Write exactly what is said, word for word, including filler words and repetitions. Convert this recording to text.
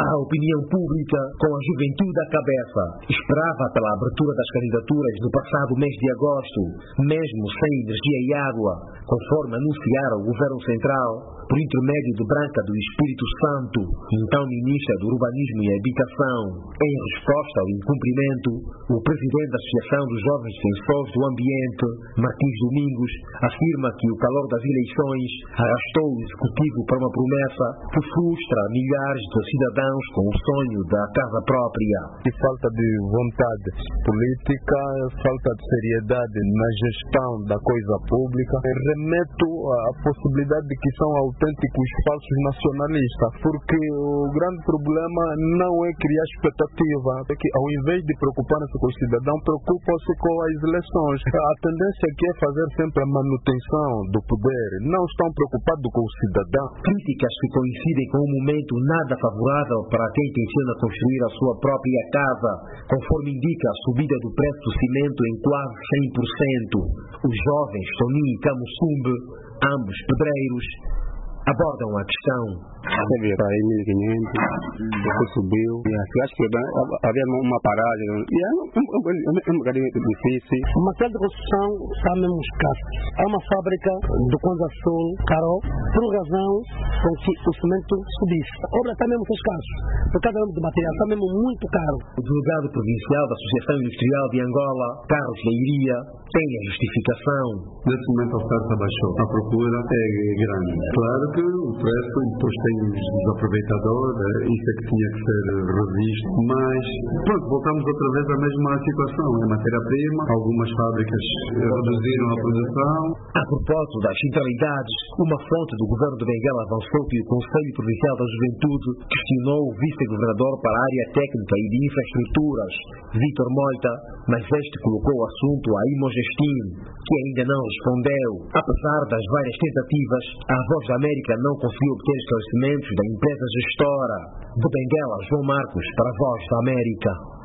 A opinião pública, com a juventude à cabeça, esperava pela abertura das candidaturas no passado mês de agosto, mesmo sem energia e água, conforme anunciara o Governo Central, por intermédio de Branca do Espírito Santo, então Ministra do Urbanismo e Habitação. Em resposta ao incumprimento, o presidente da Associação dos Jovens Defensores do Ambiente, Martins Domingos, afirma que o calor das eleições arrastou o Executivo para uma promessa que frustra milhares de cidadãos com o sonho da casa própria. E falta de vontade política, falta de seriedade na gestão da coisa pública. Remeto à possibilidade de que são autênticos falsos nacionalistas, porque o grande problema não é criar expectativa, é que ao invés de preocupar-se com o cidadão, preocupam-se com as eleições. A tendência aqui é fazer sempre a manutenção do poder, não estão preocupados com o cidadão. Críticas que coincidem com um momento nada favorável para quem tenciona construir a sua própria casa, conforme indica a subida do preço do cimento em quase cem por cento. Os jovens Toninho e Camussumbe, ambos pedreiros, abordam a questão. Teve para aí mil e quinhentos, depois subiu. Eu acho que havia uma paragem. E é um, um, um, um bocadinho difícil. O material de construção está mesmo escasso. Há uma fábrica do Conza Sul, Carol, por razão com que o cimento subisse. A obra está mesmo escasso. Por cada ano de material está mesmo muito caro. O delegado provincial da Associação Industrial de Angola, Carlos Leiria, tem a justificação. Nesse momento a oferta baixou. A procura é grande. Claro que o preço, depois tem os desaproveitadores, isso é que tinha que ser revisto, mas pronto, voltamos outra vez à mesma situação, é matéria-prima, algumas fábricas reduziram a produção. A propósito das centralidades, uma fonte do governo de Benguela avançou que o Conselho Provincial da Juventude questionou o vice-governador para a área técnica e de infraestruturas, Vítor Moita, mas este colocou o assunto a Imogestim, que ainda não respondeu. Apesar das várias tentativas, a Voz da América não conseguiu obter esclarecimentos da empresa gestora. De Benguela, João Marcos, para a Voz da América.